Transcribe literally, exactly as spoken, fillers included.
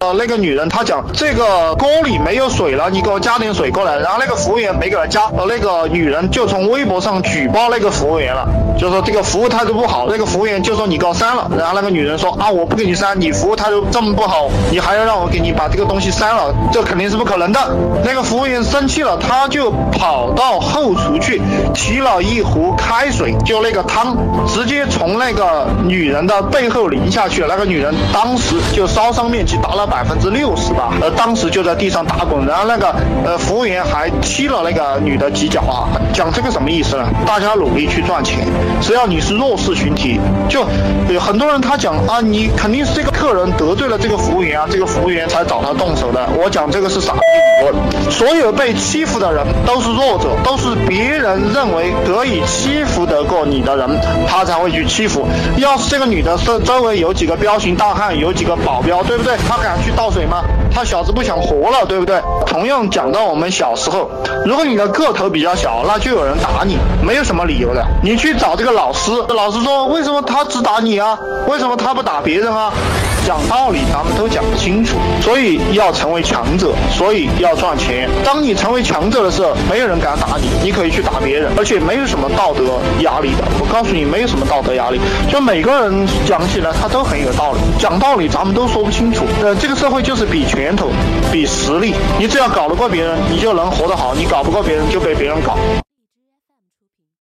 呃，那个女人她讲这个锅里没有水了，你给我加点水过来。然后那个服务员没给她加，呃，那个女人就从微博上举报那个服务员了，就说这个服务态度不好。那个服务员就说你给我删了。然后那个女人说啊，我不给你删，你服务态度这么不好，你还要让我给你把这个东西删了，这肯定是不可能的。那个服务员生气了，他就跑到后厨去提了一壶开水，就那个汤直接从那个女人的背后淋下去了。那个女人当时就烧伤面积达了百分之六十吧，呃，当时就在地上打滚。然后那个呃服务员还踢了那个女的几脚啊。讲这个什么意思呢？大家努力去赚钱，只要你是弱势群体，就有很多人他讲啊，你肯定是这个客人得罪了这个服务员啊，这个服务员才找他动手的。我讲这个是傻逼理论，所有被欺负的人都是弱者，都是别人认为可以欺负得过你的人，他才会去欺负。要是这个女的是周围有几个彪形大汉，有几个保镖，对不对？他敢去倒水吗？他小子不想活了，对不对？同样讲到我们小时候，如果你的个头比较小，那就有人打你，没有什么理由的。你去找这个老师，老师说为什么他只打你啊？为什么他不打别人啊？讲道理咱们都讲不清楚，所以要成为强者，所以要赚钱。当你成为强者的时候，没有人敢打你，你可以去打别人，而且没有什么道德压力的。我告诉你，没有什么道德压力，就每个人讲起来他都很有道理。讲道理咱们都说不清楚。呃，这个社会就是比拳头，比实力。你只要搞得过别人，你就能活得好；你搞不过别人，就被别人搞。